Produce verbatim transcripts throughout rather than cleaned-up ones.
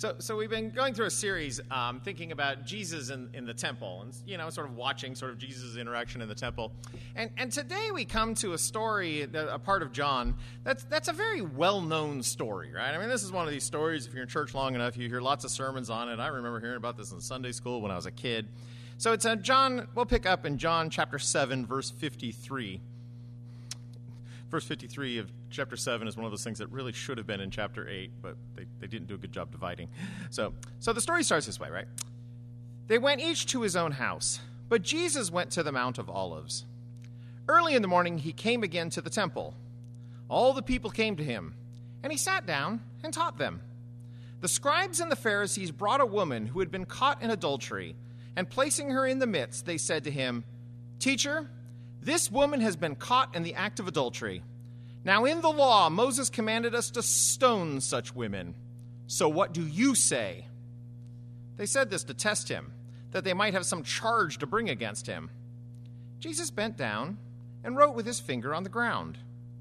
So, so we've been going through a series um, thinking about Jesus in, in the temple, and you know, sort of watching sort of Jesus' interaction in the temple. And and today we come to a story, a part of John that's that's a very well-known story, right? I mean, this is one of these stories. If you're in church long enough, you hear lots of sermons on it. I remember hearing about this in Sunday school when I was a kid. So it's a John. We'll pick up in John chapter seven, verse fifty-three. Verse fifty-three of chapter seven is one of those things that really should have been in chapter eight, but they, they didn't do a good job dividing. So, so the story starts this way, right? They went each to his own house, but Jesus went to the Mount of Olives. Early in the morning, he came again to the temple. All the people came to him, and he sat down and taught them. The scribes and the Pharisees brought a woman who had been caught in adultery, and placing her in the midst, they said to him, "Teacher, this woman has been caught in the act of adultery. Now in the law, Moses commanded us to stone such women. So what do you say?" They said this to test him, that they might have some charge to bring against him. Jesus bent down and wrote with his finger on the ground.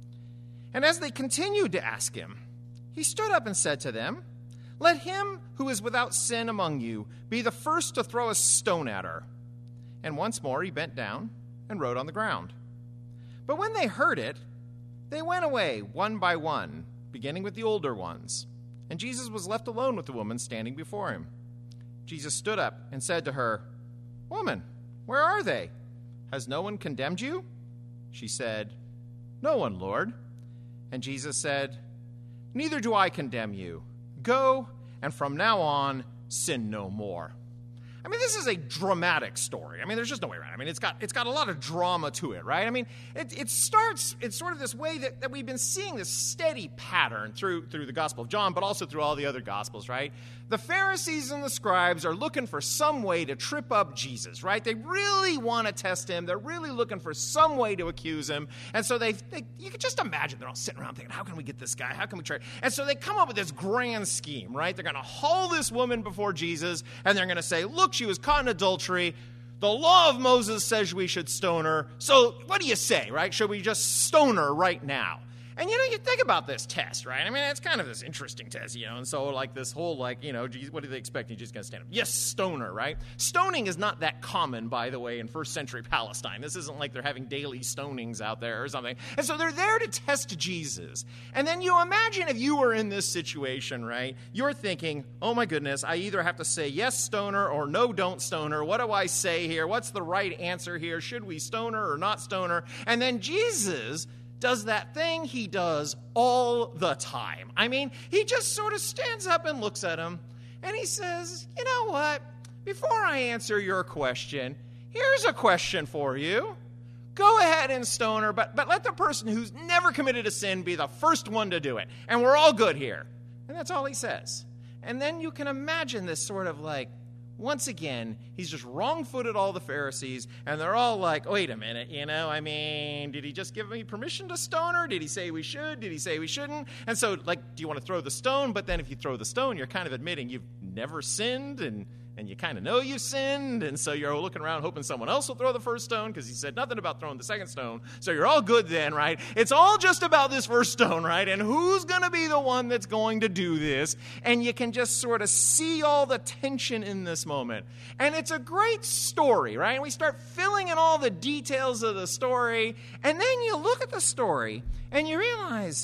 And as they continued to ask him, he stood up and said to them, "Let him who is without sin among you be the first to throw a stone at her." And once more he bent down and wrote on the ground. But when they heard it, they went away one by one, beginning with the older ones. And Jesus was left alone with the woman standing before him. Jesus stood up and said to her, "Woman, where are they? Has no one condemned you?" She said, "No one, Lord." And Jesus said, "Neither do I condemn you. Go, and from now on, sin no more." I mean, this is a dramatic story. I mean, there's just no way around it. I mean, it's got it's got a lot of drama to it, right? I mean, it, it starts in sort of this way that, that we've been seeing this steady pattern through, through the Gospel of John, but also through all the other Gospels, right? The Pharisees and the scribes are looking for some way to trip up Jesus, right? They really want to test him. They're really looking for some way to accuse him. And so they, they you can just imagine they're all sitting around thinking, how can we get this guy? How can we try? And so they come up with this grand scheme, right? They're going to haul this woman before Jesus, and they're going to say, "Look, she was caught in adultery. The law of Moses says we should stone her. So what do you say, right? Should we just stone her right now?" And, you know, you think about this test, right? I mean, it's kind of this interesting test, you know. And so, like, this whole, like, you know, geez, what do they expect? You're just going to stand up. Yes, stone her, right? Stoning is not that common, by the way, in first century Palestine. This isn't like they're having daily stonings out there or something. And so they're there to test Jesus. And then you imagine if you were in this situation, right? You're thinking, oh, my goodness, I either have to say yes, stone her, or no, don't stone her. What do I say here? What's the right answer here? Should we stone her or not stone her? And then Jesus does that thing he does all the time. I mean, he just sort of stands up and looks at him, and he says, "You know what? Before I answer your question, here's a question for you. Go ahead and stone her, but, but let the person who's never committed a sin be the first one to do it, and we're all good here." And that's all he says. And then you can imagine this sort of like, once again, he's just wrong-footed all the Pharisees, and they're all like, wait a minute, you know, I mean, did he just give me permission to stone her? Did he say we should? Did he say we shouldn't? And so, like, do you want to throw the stone? But then if you throw the stone, you're kind of admitting you've never sinned, and and you kind of know you sinned, and so you're looking around hoping someone else will throw the first stone because he said nothing about throwing the second stone. So you're all good then, right? It's all just about this first stone, right? And who's going to be the one that's going to do this? And you can just sort of see all the tension in this moment. And it's a great story, right? And we start filling in all the details of the story, and then you look at the story and you realize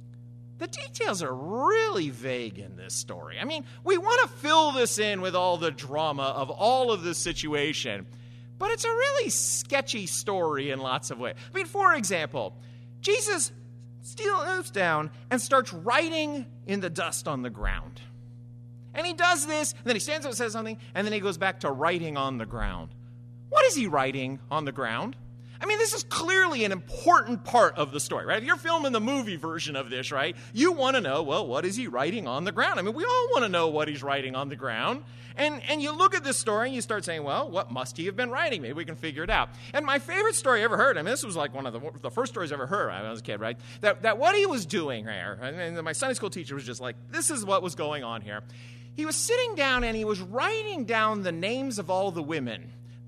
the details are really vague in this story. I mean, we want to fill this in with all the drama of all of this situation, but it's a really sketchy story in lots of ways. I mean, for example, Jesus steals down and starts writing in the dust on the ground. And he does this, and then he stands up and says something, and then he goes back to writing on the ground. What is he writing on the ground? I mean, this is clearly an important part of the story, right? If you're filming the movie version of this, right, you want to know, well, what is he writing on the ground? I mean, we all want to know what he's writing on the ground. And and you look at this story and you start saying, well, what must he have been writing? Maybe we can figure it out. And my favorite story I ever heard, I mean, this was like one of the, the first stories I ever heard when I was a kid, right? That, that what he was doing there, and my Sunday school teacher was just like, this is what was going on here. He was sitting down and he was writing down the names of all the women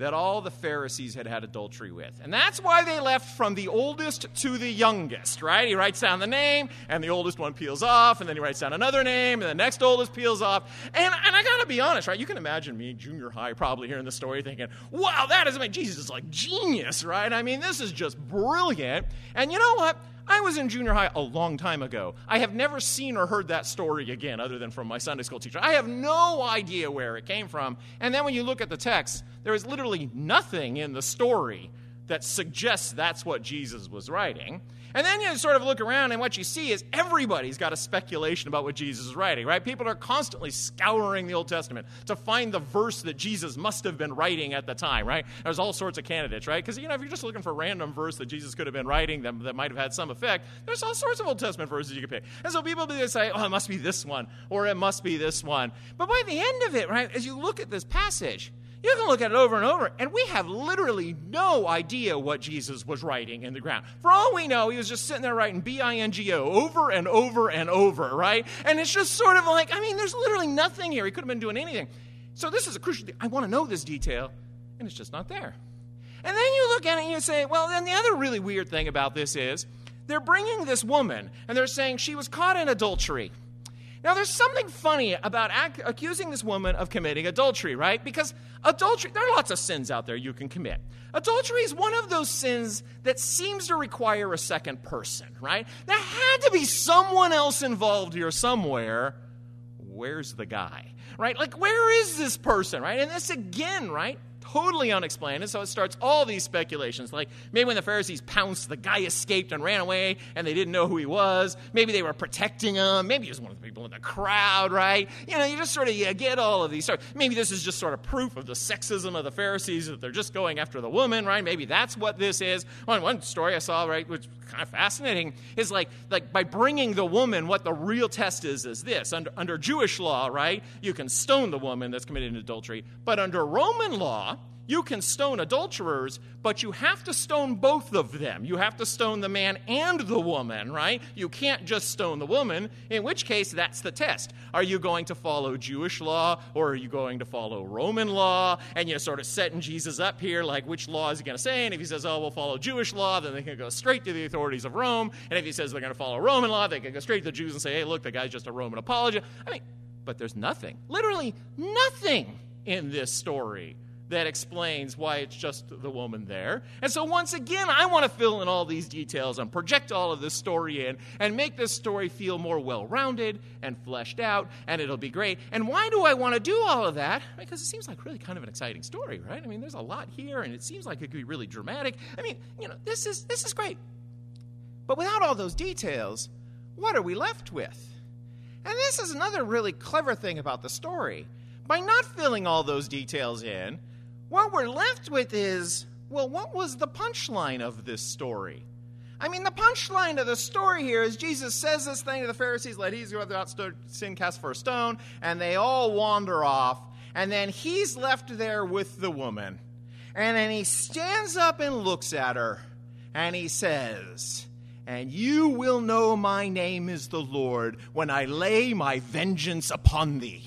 that all the Pharisees had had adultery with. And that's why they left from the oldest to the youngest, right? He writes down the name, and the oldest one peels off, and then he writes down another name, and the next oldest peels off. And, and I got to be honest, right? You can imagine me, junior high, probably hearing the story thinking, wow, that is, I mean, Jesus is like genius, right? I mean, this is just brilliant. And you know what? I was in junior high a long time ago. I have never seen or heard that story again other than from my Sunday school teacher. I have no idea where it came from. And then when you look at the text, there is literally nothing in the story that suggests that's what Jesus was writing. And then you sort of look around, and what you see is everybody's got a speculation about what Jesus is writing, right? People are constantly scouring the Old Testament to find the verse that Jesus must have been writing at the time, right? There's all sorts of candidates, right? Because, you know, if you're just looking for a random verse that Jesus could have been writing that, that might have had some effect, there's all sorts of Old Testament verses you could pick. And so people do say, oh, it must be this one, or it must be this one. But by the end of it, right, as you look at this passage, you can look at it over and over, and we have literally no idea what Jesus was writing in the ground. For all we know, he was just sitting there writing B I N G O over and over and over, right? And it's just sort of like, I mean, there's literally nothing here. He could have been doing anything. So this is a crucial thing. I want to know this detail, and it's just not there. And then you look at it and you say, well, then the other really weird thing about this is they're bringing this woman, and they're saying she was caught in adultery. Now, there's something funny about ac- accusing this woman of committing adultery, right? Because adultery, there are lots of sins out there you can commit. Adultery is one of those sins that seems to require a second person, right? There had to be someone else involved here somewhere. Where's the guy, right? Like, where is this person, right? And this again, right? Totally unexplained. And so it starts all these speculations. Like maybe when the Pharisees pounced, the guy escaped and ran away and they didn't know who he was. Maybe they were protecting him. Maybe he was one of the people in the crowd, right? You know, you just sort of you get all of these. Maybe this is just sort of proof of the sexism of the Pharisees, that they're just going after the woman, right? Maybe that's what this is. One, one story I saw, right, which was kind of fascinating, is like, like by bringing the woman, what the real test is, is this. Under, under Jewish law, right, you can stone the woman that's committed adultery. But under Roman law, you can stone adulterers, but you have to stone both of them. You have to stone the man and the woman, right? You can't just stone the woman, in which case that's the test. Are you going to follow Jewish law, or are you going to follow Roman law? And you're sort of setting Jesus up here, like which law is he going to say? And if he says, oh, we'll follow Jewish law, then they can go straight to the authorities of Rome. And if he says they're going to follow Roman law, they can go straight to the Jews and say, hey, look, the guy's just a Roman apologist. I mean, but there's nothing, literally nothing in this story that explains why it's just the woman there. And so once again, I want to fill in all these details and project all of this story in and make this story feel more well-rounded and fleshed out, and it'll be great. And why do I want to do all of that? Because it seems like really kind of an exciting story, right? I mean, there's a lot here, and it seems like it could be really dramatic. I mean, you know, this is this is great. But without all those details, what are we left with? And this is another really clever thing about the story. By not filling all those details in, what we're left with is, well, what was the punchline of this story? I mean, the punchline of the story here is Jesus says this thing to the Pharisees, let he who without sin cast first stone, and they all wander off, and then he's left there with the woman. And then he stands up and looks at her, and he says, and you will know my name is the Lord when I lay my vengeance upon thee.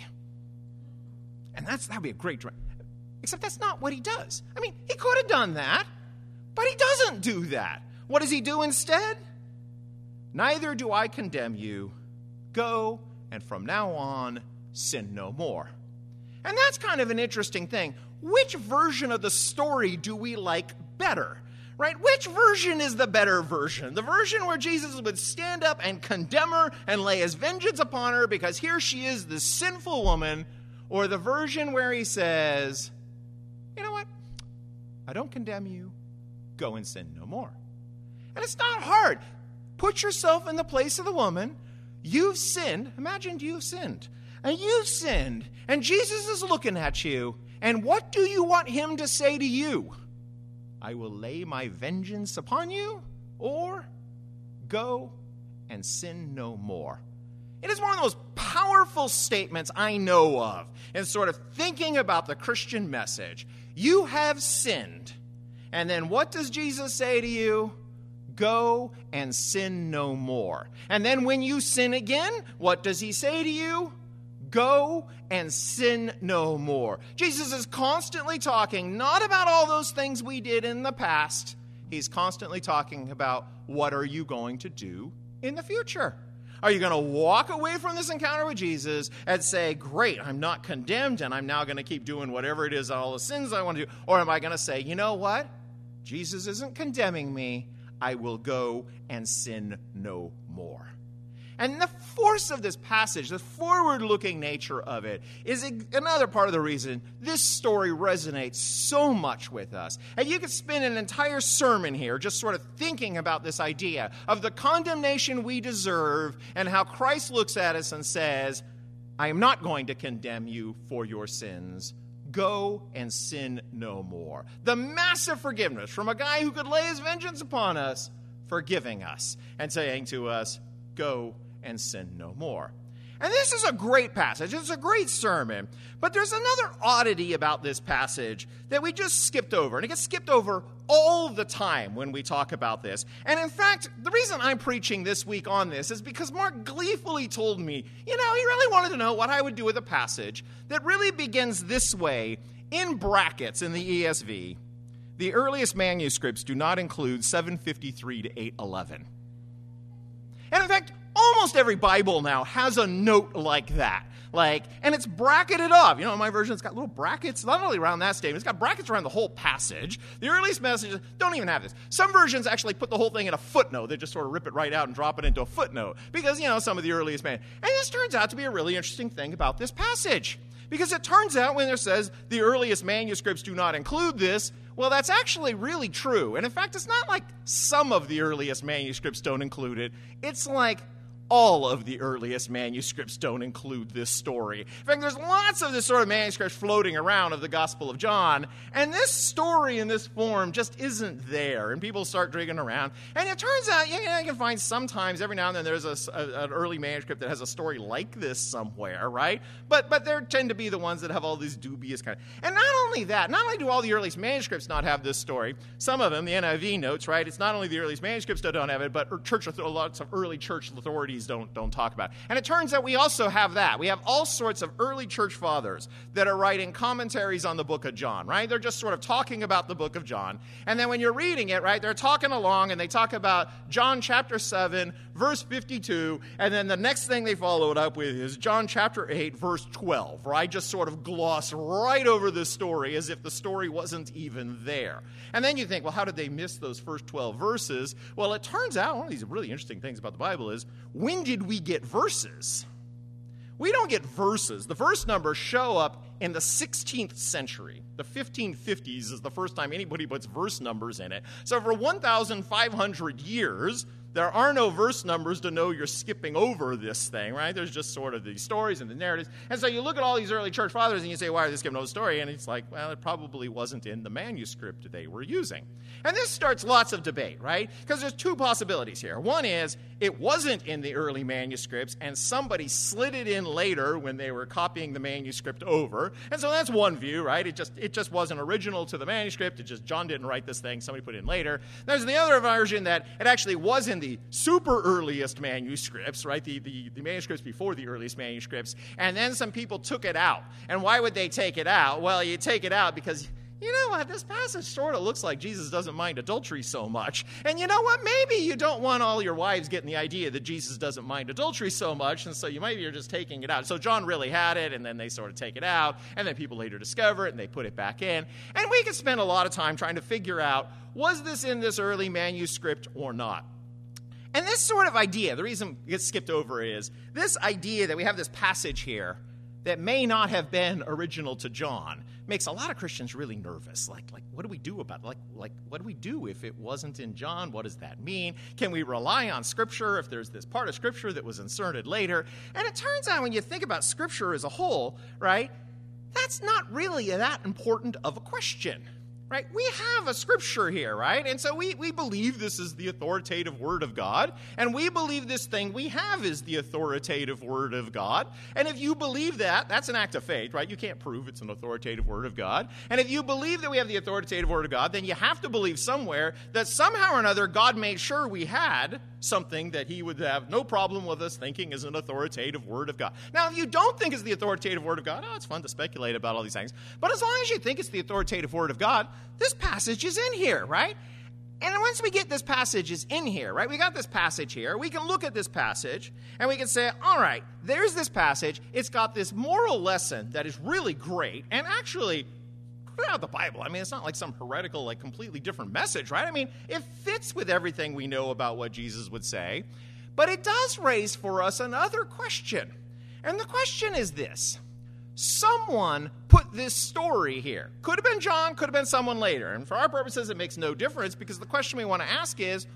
And that's that would be a great dream. Except that's not what he does. I mean, he could have done that, but he doesn't do that. What does he do instead? Neither do I condemn you. Go, and from now on, sin no more. And that's kind of an interesting thing. Which version of the story do we like better? Right? Which version is the better version? The version where Jesus would stand up and condemn her and lay his vengeance upon her because here she is, this sinful woman, or the version where he says, you know what? I don't condemn you. Go and sin no more. And it's not hard. Put yourself in the place of the woman. You've sinned. Imagine you've sinned. And you've sinned. And Jesus is looking at you. And what do you want him to say to you? I will lay my vengeance upon you, or go and sin no more. It is one of the most powerful statements I know of in sort of thinking about the Christian message. You have sinned. And then what does Jesus say to you? Go and sin no more. And then when you sin again, what does he say to you? Go and sin no more. Jesus is constantly talking not about all those things we did in the past. He's constantly talking about what are you going to do in the future. Are you going to walk away from this encounter with Jesus and say, great, I'm not condemned and I'm now going to keep doing whatever it is, all the sins I want to do? Or am I going to say, you know what? Jesus isn't condemning me. I will go and sin no more. And the force of this passage, the forward-looking nature of it, is another part of the reason this story resonates so much with us. And you could spend an entire sermon here just sort of thinking about this idea of the condemnation we deserve and how Christ looks at us and says, I am not going to condemn you for your sins. Go and sin no more. The massive forgiveness from a guy who could lay his vengeance upon us, forgiving us and saying to us, go and sin no more. And this is a great passage. It's a great sermon. But there's another oddity about this passage that we just skipped over. And it gets skipped over all the time when we talk about this. And in fact, the reason I'm preaching this week on this is because Mark gleefully told me, you know, he really wanted to know what I would do with a passage that really begins this way, in brackets in the E S V. The earliest manuscripts do not include seven fifty-three to eight eleven. And in fact, almost every Bible now has a note like that. Like, and it's bracketed up. You know, in my version, it's got little brackets, not only around that statement, it's got brackets around the whole passage. The earliest messages don't even have this. Some versions actually put the whole thing in a footnote. They just sort of rip it right out and drop it into a footnote. Because, you know, some of the earliest man. And this turns out to be a really interesting thing about this passage. Because it turns out when it says the earliest manuscripts do not include this, well, that's actually really true. And in fact, it's not like some of the earliest manuscripts don't include it. It's like all of the earliest manuscripts don't include this story. In fact, there's lots of this sort of manuscripts floating around of the Gospel of John, and this story in this form just isn't there, and people start digging around. And it turns out, you know, you can find sometimes, every now and then, there's a, a, an early manuscript that has a story like this somewhere, right? But but there tend to be the ones that have all these dubious kind of... And not only that, not only do all the earliest manuscripts not have this story, some of them, the N I V notes, right, it's not only the earliest manuscripts that don't have it, but church, lots of early church authorities don't, don't talk about it. And it turns out we also have that. We have all sorts of early church fathers that are writing commentaries on the book of John, right? They're just sort of talking about the book of John. And then when you're reading it, right, they're talking along and they talk about John chapter seven, verse fifty-two, and then the next thing they follow it up with is John chapter eight, verse twelve, right? Just sort of gloss right over this story as if the story wasn't even there. And then you think, well, how did they miss those first twelve verses? Well, it turns out one of these really interesting things about the Bible is, when did we get verses? We don't get verses. The verse numbers show up in the sixteenth century. The fifteen fifties is the first time anybody puts verse numbers in it. So for one thousand five hundred years, there are no verse numbers to know you're skipping over this thing, right? There's just sort of these stories and the narratives. And so you look at all these early church fathers and you say, why are they skipping over the story? And it's like, well, it probably wasn't in the manuscript they were using. And this starts lots of debate, right? Because there's two possibilities here. One is it wasn't in the early manuscripts and somebody slid it in later when they were copying the manuscript over. And so that's one view, right? It just it just wasn't original to the manuscript. It just, John didn't write this thing. Somebody put it in later. There's the other version that it actually was in the the super earliest manuscripts, right, the, the, the manuscripts before the earliest manuscripts, and then some people took it out. And why would they take it out? Well, you take it out because, you know what, this passage sort of looks like Jesus doesn't mind adultery so much. And you know what, maybe you don't want all your wives getting the idea that Jesus doesn't mind adultery so much, and so you maybe you're just taking it out. So John really had it, and then they sort of take it out, and then people later discover it, and they put it back in. And we could spend a lot of time trying to figure out, was this in this early manuscript or not? And this sort of idea, the reason it gets skipped over is this idea that we have this passage here that may not have been original to John makes a lot of Christians really nervous. Like, like what do we do about it? Like, like, what do we do if it wasn't in John? What does that mean? Can we rely on Scripture if there's this part of Scripture that was inserted later? And it turns out when you think about Scripture as a whole, right, that's not really that important of a question. Right? We have a scripture here, right? And so we, we believe this is the authoritative word of God, and we believe this thing we have is the authoritative word of God. And if you believe that, that's an act of faith, right? You can't prove it's an authoritative word of God. And if you believe that we have the authoritative word of God, then you have to believe somewhere that somehow or another God made sure we had something that he would have no problem with us thinking is an authoritative word of God. Now, if you don't think it's the authoritative word of God, oh, it's fun to speculate about all these things. But as long as you think it's the authoritative word of God, this passage is in here, right? And once we get this passage is in here, right? We got this passage here. We can look at this passage and we can say, all right, there's this passage. It's got this moral lesson that is really great and actually throughout the Bible. I mean, it's not like some heretical, like completely different message, right? I mean, it fits with everything we know about what Jesus would say. But it does raise for us another question. And the question is this. Someone put this story here. Could have been John, could have been someone later. And for our purposes, it makes no difference because the question we want to ask is,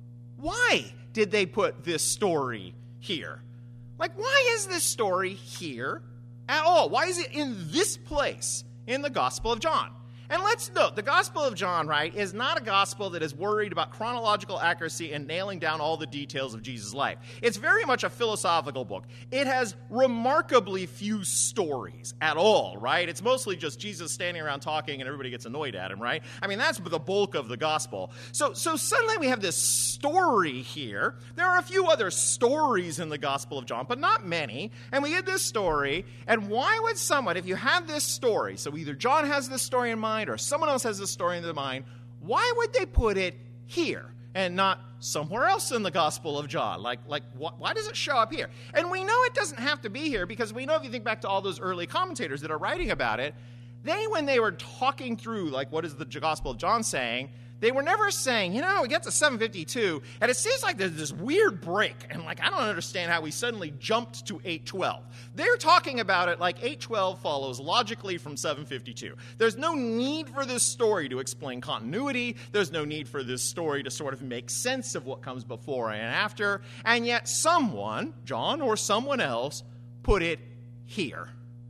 why did they put this story here? Like, why is this story here at all? Why is it in this place in the Gospel of John? And let's note, the Gospel of John, right, is not a gospel that is worried about chronological accuracy and nailing down all the details of Jesus' life. It's very much a philosophical book. It has remarkably few stories at all, right? It's mostly just Jesus standing around talking and everybody gets annoyed at him, right? I mean, that's the bulk of the gospel. So, so suddenly we have this story here. There are a few other stories in the Gospel of John, but not many. And we get this story, and why would someone, if you have this story, so either John has this story in mind or someone else has this story in their mind, why would they put it here and not somewhere else in the Gospel of John? Like, like wh- why does it show up here? And we know it doesn't have to be here because we know if you think back to all those early commentators that are writing about it, they, when they were talking through, like, what is the Gospel of John saying, they were never saying, you know, we get to seven fifty-two, and it seems like there's this weird break, and, like, I don't understand how we suddenly jumped to eight twelve. They're talking about it like eight twelve follows logically from seven fifty-two. There's no need for this story to explain continuity. There's no need for this story to sort of make sense of what comes before and after, and yet someone, John or someone else, put it here.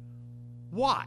Why?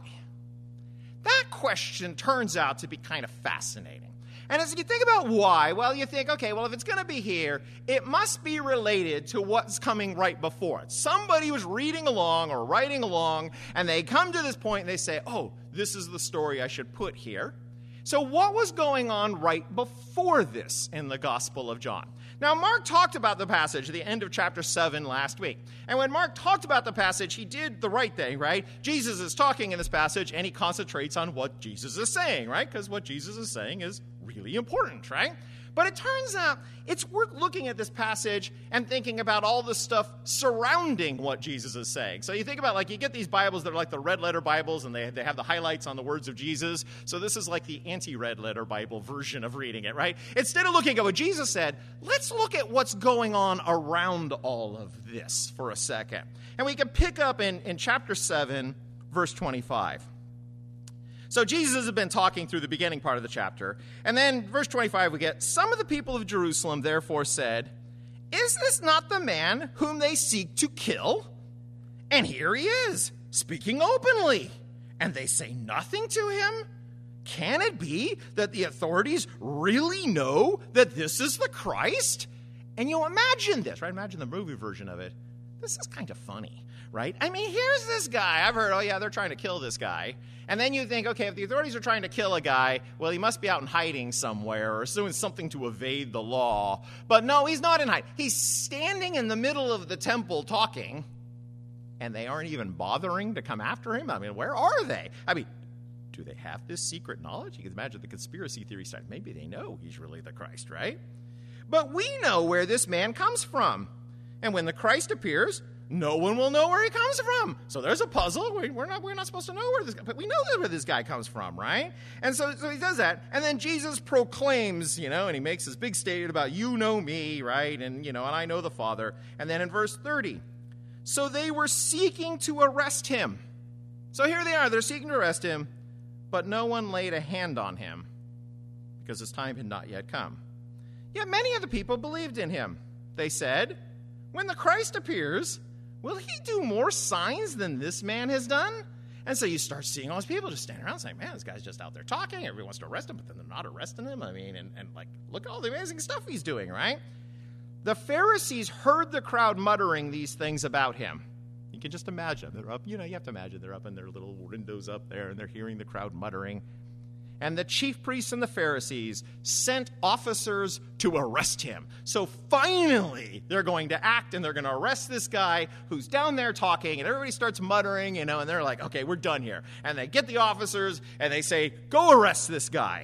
That question turns out to be kind of fascinating. And as you think about why, well, you think, okay, well, if it's going to be here, it must be related to what's coming right before it. Somebody was reading along or writing along, and they come to this point and they say, oh, this is the story I should put here. So what was going on right before this in the Gospel of John? Now, Mark talked about the passage at the end of chapter seven last week. And when Mark talked about the passage, he did the right thing, right? Jesus is talking in this passage, and he concentrates on what Jesus is saying, right? Because what Jesus is saying is really important, right? But it turns out it's worth looking at this passage and thinking about all the stuff surrounding what Jesus is saying. So you think about, like, you get these Bibles that are like the red letter Bibles, and they, they have the highlights on the words of Jesus. So this is like the anti-red letter Bible version of reading it, right? Instead of looking at what Jesus said, let's look at what's going on around all of this for a second. And we can pick up in, in chapter seven, verse twenty-five. So Jesus has been talking through the beginning part of the chapter. And then verse twenty-five we get, some of the people of Jerusalem therefore said, is this not the man whom they seek to kill? And here he is, speaking openly. And they say nothing to him? Can it be that the authorities really know that this is the Christ? And you imagine this, right? Imagine the movie version of it. This is kind of funny, right? I mean, here's this guy. I've heard, oh, yeah, they're trying to kill this guy. And then you think, okay, if the authorities are trying to kill a guy, well, he must be out in hiding somewhere or doing something to evade the law. But no, he's not in hiding. He's standing in the middle of the temple talking, and they aren't even bothering to come after him. I mean, where are they? I mean, do they have this secret knowledge? You can imagine the conspiracy theory side. Maybe they know he's really the Christ, right? But we know where this man comes from. And when the Christ appears, no one will know where he comes from. So there's a puzzle. We're not, we're not supposed to know where this guy, but we know where this guy comes from, right? And so, so he does that. And then Jesus proclaims, you know, and he makes this big statement about, you know me, right? And, you know, and I know the Father. And then in verse thirty, so they were seeking to arrest him. So here they are. They're seeking to arrest him, but no one laid a hand on him because his time had not yet come. Yet many of the people believed in him. They said, when the Christ appears, will he do more signs than this man has done? And so you start seeing all these people just standing around saying, man, this guy's just out there talking. Everyone wants to arrest him, but then they're not arresting him. I mean, and, and like, look at all the amazing stuff he's doing, right? The Pharisees heard the crowd muttering these things about him. You can just imagine. They're up, you know, you have to imagine they're up in their little windows up there, and they're hearing the crowd muttering. And the chief priests and the Pharisees sent officers to arrest him. So finally, they're going to act, and they're going to arrest this guy who's down there talking, and everybody starts muttering, you know, and they're like, okay, we're done here. And they get the officers, and they say, go arrest this guy.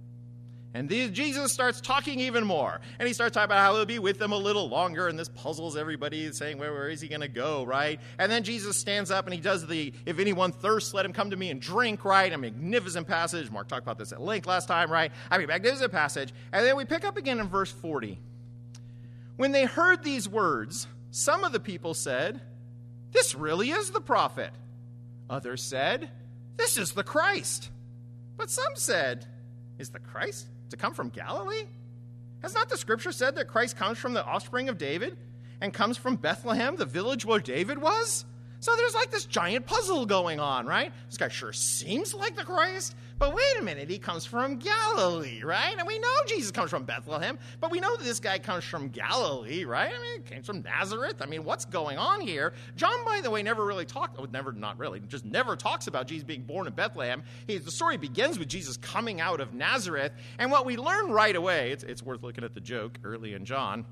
And the, Jesus starts talking even more. And he starts talking about how he'll be with them a little longer. And this puzzles everybody, saying, where, where is he going to go, right? And then Jesus stands up and he does the, if anyone thirsts, let him come to me and drink, right? A magnificent passage. Mark talked about this at length last time, right? I mean, magnificent passage. And then we pick up again in verse forty. When they heard these words, some of the people said, this really is the prophet. Others said, this is the Christ. But some said, is the Christ to come from Galilee? Has not the scripture said that Christ comes from the offspring of David and comes from Bethlehem, the village where David was? So there's like this giant puzzle going on, right? This guy sure seems like the Christ, but wait a minute, he comes from Galilee, right? And we know Jesus comes from Bethlehem, but we know that this guy comes from Galilee, right? I mean, he came from Nazareth. I mean, what's going on here? John, by the way, never really talked, oh, never, not really, just never talks about Jesus being born in Bethlehem. He, the story begins with Jesus coming out of Nazareth, and what we learn right away, it's, it's worth looking at the joke early in John,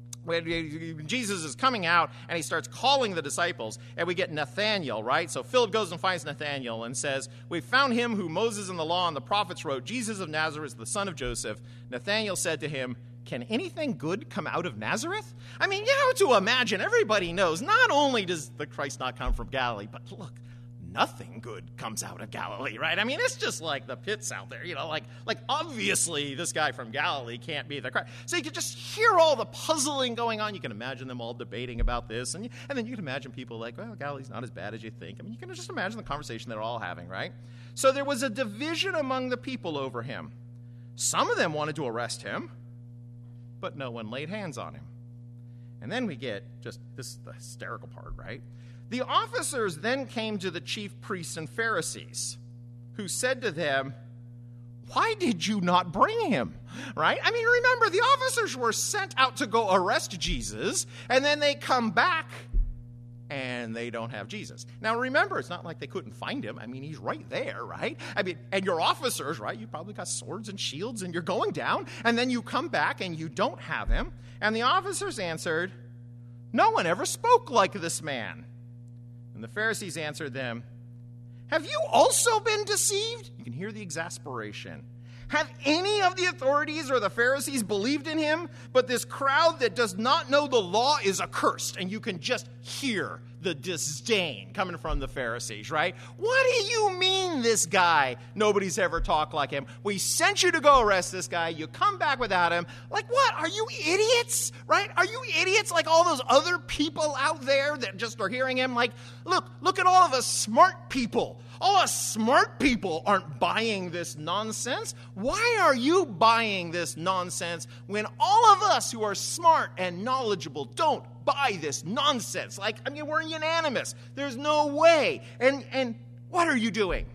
when Jesus is coming out and he starts calling the disciples, and we get Nathanael, right? So Philip goes and finds Nathanael and says, we found him who Moses and the law and the prophets wrote, Jesus of Nazareth, the son of Joseph. Nathanael said to him, can anything good come out of Nazareth? I mean, you have to imagine, everybody knows, not only does the Christ not come from Galilee, but look, nothing good comes out of Galilee, right? I mean, it's just like the pits out there, you know, like, like obviously this guy from Galilee can't be the Christ. So you can just hear all the puzzling going on. You can imagine them all debating about this. And, you, and then you can imagine people like, well, Galilee's not as bad as you think. I mean, you can just imagine the conversation they're all having, right? So there was a division among the people over him. Some of them wanted to arrest him, but no one laid hands on him. And then we get just, this is the hysterical part, right? The officers then came to the chief priests and Pharisees, who said to them, why did you not bring him? Right? I mean, remember, the officers were sent out to go arrest Jesus, and then they come back, and they don't have Jesus. Now, remember, it's not like they couldn't find him. I mean, he's right there, right? I mean, and your officers, right, you probably got swords and shields, and you're going down, and then you come back, and you don't have him. And the officers answered, no one ever spoke like this man. And the Pharisees answered them, have you also been deceived? You can hear the exasperation. Have any of the authorities or the Pharisees believed in him? But this crowd that does not know the law is accursed. And you can just hear the disdain coming from the Pharisees, right? What do you mean this guy? Nobody's ever talked like him. We sent you to go arrest this guy. You come back without him. Like what? Are you idiots, right? Are you idiots like all those other people out there that just are hearing him? Like, look, look at all of us smart people. All us smart people aren't buying this nonsense. Why are you buying this nonsense when all of us who are smart and knowledgeable don't buy this nonsense? Like, I mean, we're unanimous. There's no way. And and what are you doing?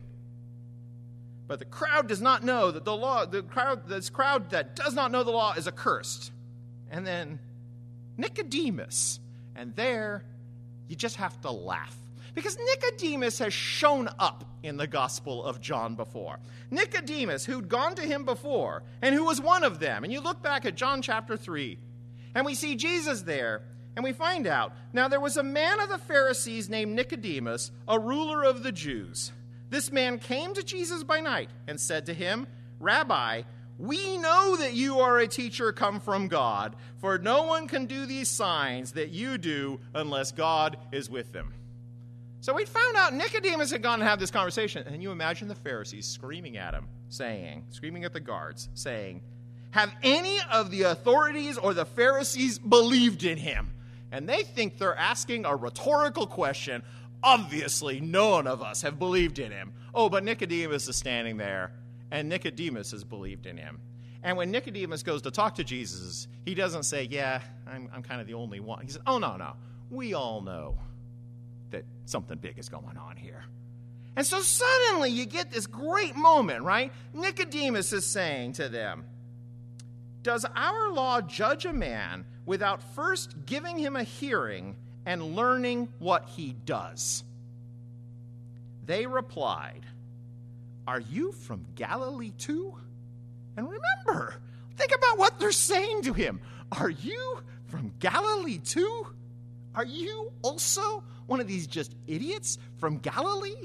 But the crowd does not know that the law, the crowd, this crowd that does not know the law is accursed. And then Nicodemus. And there, you just have to laugh. Because Nicodemus has shown up in the Gospel of John before. Nicodemus, who'd gone to him before, and who was one of them. And you look back at John chapter three, and we see Jesus there, and we find out, now there was a man of the Pharisees named Nicodemus, a ruler of the Jews. This man came to Jesus by night and said to him, Rabbi, we know that you are a teacher come from God, for no one can do these signs that you do unless God is with them. So we found out Nicodemus had gone to have this conversation. And you imagine the Pharisees screaming at him, saying, screaming at the guards, saying, have any of the authorities or the Pharisees believed in him? And they think they're asking a rhetorical question. Obviously, none of us have believed in him. Oh, but Nicodemus is standing there, and Nicodemus has believed in him. And when Nicodemus goes to talk to Jesus, he doesn't say, yeah, I'm, I'm kind of the only one. He says, oh, no, no, we all know that something big is going on here. And so suddenly you get this great moment, right? Nicodemus is saying to them, does our law judge a man without first giving him a hearing and learning what he does? They replied, are you from Galilee too? And remember, think about what they're saying to him. Are you from Galilee too? Are you also one of these just idiots from Galilee?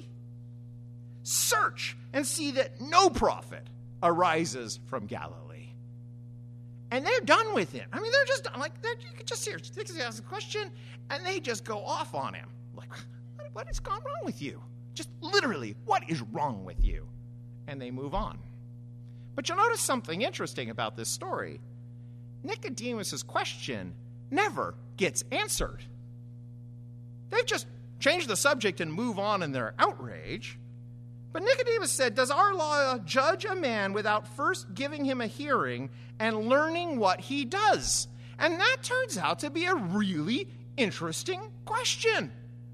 Search and see that no prophet arises from Galilee. And they're done with him. I mean, they're just like, they're, you could just hear, they ask a question, and they just go off on him. Like, what, what has gone wrong with you? Just literally, what is wrong with you? And they move on. But you'll notice something interesting about this story. Nicodemus' question never gets answered. They've just changed the subject and move on in their outrage. But Nicodemus said, does our law judge a man without first giving him a hearing and learning what he does? And that turns out to be a really interesting question.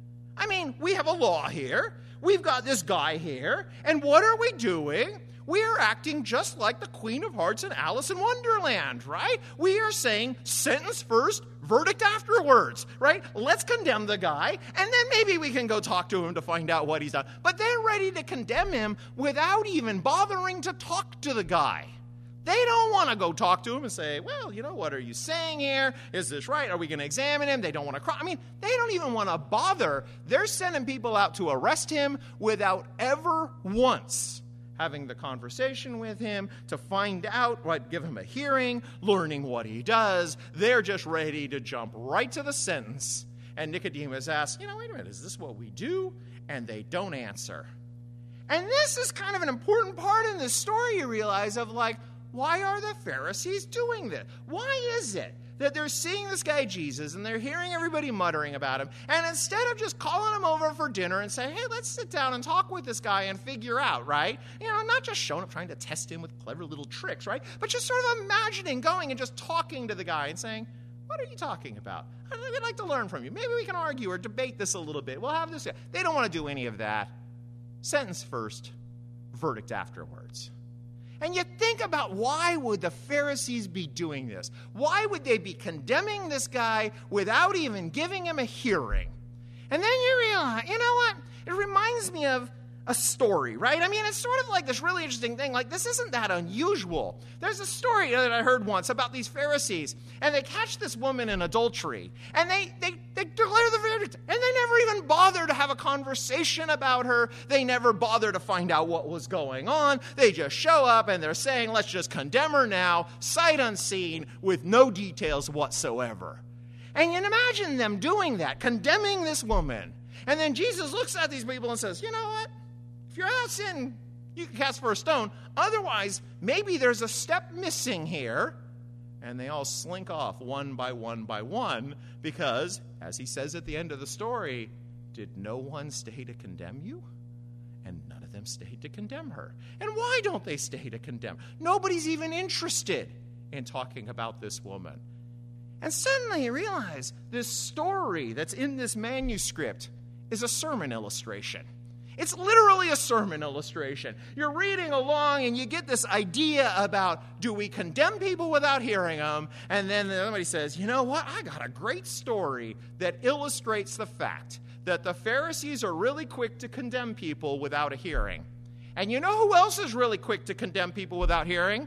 I mean, we have a law here. We've got this guy here. And what are we doing? We are acting just like the Queen of Hearts and Alice in Wonderland, right? We are saying sentence first, verdict afterwards, right? Let's condemn the guy, and then maybe we can go talk to him to find out what he's done. But they're ready to condemn him without even bothering to talk to the guy. They don't want to go talk to him and say, well, you know, what are you saying here? Is this right? Are we going to examine him? They don't want to cry. I mean, they don't even want to bother. They're sending people out to arrest him without ever once having the conversation with him to find out what, give him a hearing, learning what he does. They're just ready to jump right to the sentence. And Nicodemus asks, you know, wait a minute, is this what we do? And they don't answer. And this is kind of an important part in this story, you realize, of like, why are the Pharisees doing this? Why is it that they're seeing this guy Jesus and they're hearing everybody muttering about him, and instead of just calling him over for dinner and saying, hey, let's sit down and talk with this guy and figure out, right? You know, not just showing up trying to test him with clever little tricks, right? But just sort of imagining going and just talking to the guy and saying, what are you talking about? I'd like to learn from you. Maybe we can argue or debate this a little bit. We'll have this. They don't want to do any of that. Sentence first, verdict afterwards. And you think about, why would the Pharisees be doing this? Why would they be condemning this guy without even giving him a hearing? And then you realize, you know what? It reminds me of a story, right? I mean, it's sort of like this really interesting thing. Like, this isn't that unusual. There's a story that I heard once about these Pharisees, and they catch this woman in adultery, and they, they, they declare the verdict, and they never even bother to have a conversation about her. They never bother to find out what was going on. They just show up, and they're saying, let's just condemn her now, sight unseen, with no details whatsoever. And you can imagine them doing that, condemning this woman. And then Jesus looks at these people and says, you know what? If you're without sin, you can cast for a stone. Otherwise, maybe there's a step missing here. And they all slink off one by one by one because, as he says at the end of the story, did no one stay to condemn you? And none of them stayed to condemn her. And why don't they stay to condemn? Nobody's even interested in talking about this woman. And suddenly you realize this story that's in this manuscript is a sermon illustration. It's literally a sermon illustration. You're reading along and you get this idea about, do we condemn people without hearing them? And then somebody says, you know what? I got a great story that illustrates the fact that the Pharisees are really quick to condemn people without a hearing. And you know who else is really quick to condemn people without hearing?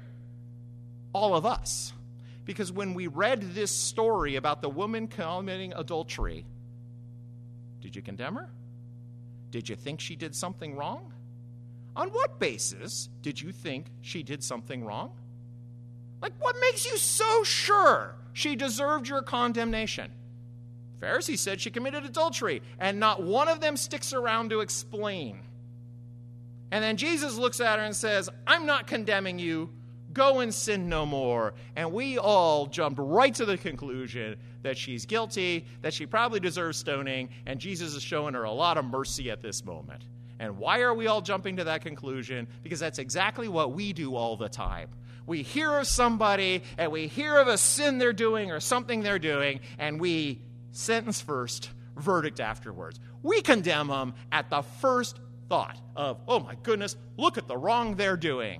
All of us. Because when we read this story about the woman committing adultery, did you condemn her? Did you think she did something wrong? On what basis did you think she did something wrong? Like, what makes you so sure she deserved your condemnation? Pharisees said she committed adultery, and not one of them sticks around to explain. And then Jesus looks at her and says, I'm not condemning you. Go and sin no more. And we all jumped right to the conclusion that she's guilty, that she probably deserves stoning, and Jesus is showing her a lot of mercy at this moment. And why are we all jumping to that conclusion? Because that's exactly what we do all the time. We hear of somebody, and we hear of a sin they're doing or something they're doing, and we sentence first, verdict afterwards. We condemn them at the first thought of, oh my goodness, look at the wrong they're doing.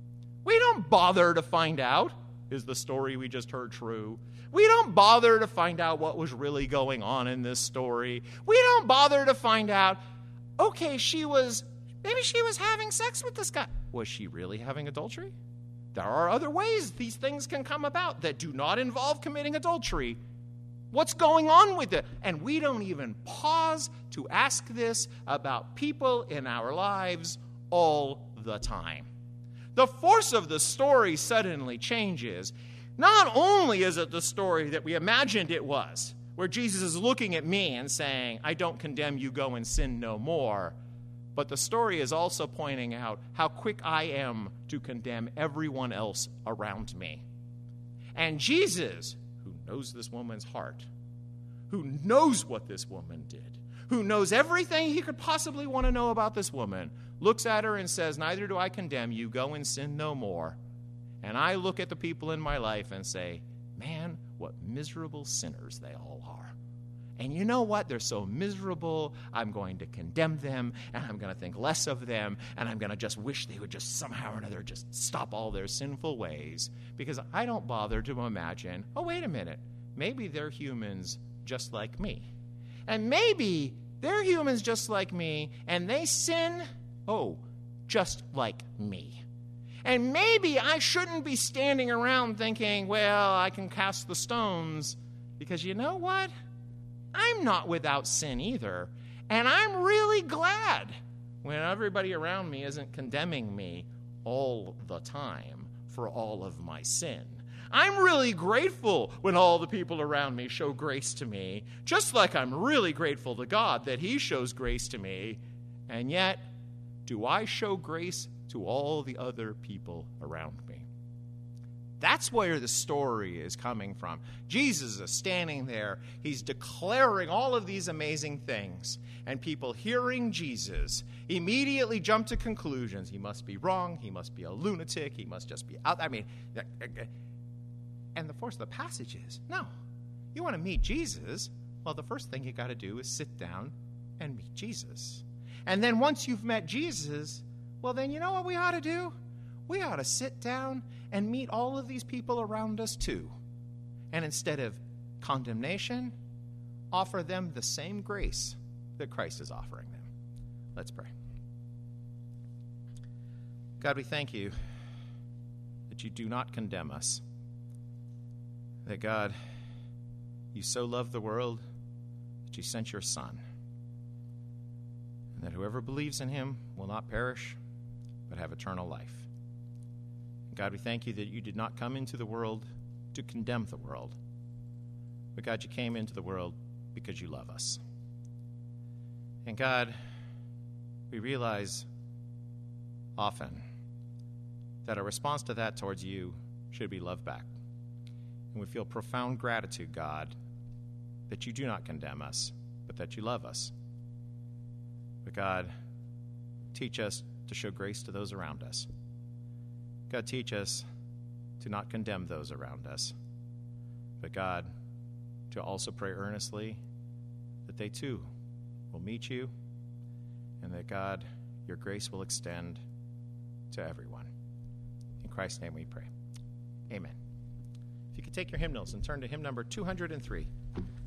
We don't bother to find out, is the story we just heard true? We don't bother to find out what was really going on in this story. We don't bother to find out, okay, she was, maybe she was having sex with this guy. Was she really having adultery? There are other ways these things can come about that do not involve committing adultery. What's going on with it? And we don't even pause to ask this about people in our lives all the time. The force of the story suddenly changes. Not only is it the story that we imagined it was, where Jesus is looking at me and saying, I don't condemn you, go and sin no more. But the story is also pointing out how quick I am to condemn everyone else around me. And Jesus, who knows this woman's heart, who knows what this woman did, who knows everything he could possibly want to know about this woman, looks at her and says, neither do I condemn you, go and sin no more. And I look at the people in my life and say, man, what miserable sinners they all are. And you know what? They're so miserable, I'm going to condemn them, and I'm going to think less of them, and I'm going to just wish they would just somehow or another just stop all their sinful ways, because I don't bother to imagine, oh, wait a minute, maybe they're humans just like me. And maybe they're humans just like me, and they sin, oh, just like me. And maybe I shouldn't be standing around thinking, well, I can cast the stones, because you know what? I'm not without sin either. And I'm really glad when everybody around me isn't condemning me all the time for all of my sin. I'm really grateful when all the people around me show grace to me, just like I'm really grateful to God that he shows grace to me. And yet, do I show grace to all the other people around me? That's where the story is coming from. Jesus is standing there. He's declaring all of these amazing things. And people hearing Jesus immediately jump to conclusions. He must be wrong. He must be a lunatic. He must just be out. I mean, and the force of the passage is, no, you want to meet Jesus? Well, the first thing you got to do is sit down and meet Jesus. And then once you've met Jesus, well, then you know what we ought to do? We ought to sit down and meet all of these people around us too. And instead of condemnation, offer them the same grace that Christ is offering them. Let's pray. God, we thank you that you do not condemn us. That, God, you so loved the world that you sent your Son. And that whoever believes in him will not perish, but have eternal life. God, we thank you that you did not come into the world to condemn the world. But God, you came into the world because you love us. And God, we realize often that our response to that towards you should be love back. And we feel profound gratitude, God, that you do not condemn us, but that you love us. But God, teach us to show grace to those around us. God, teach us to not condemn those around us, but God, to also pray earnestly that they too will meet you, and that, God, your grace will extend to everyone. In Christ's name we pray. Amen. If you could take your hymnals and turn to hymn number two hundred three.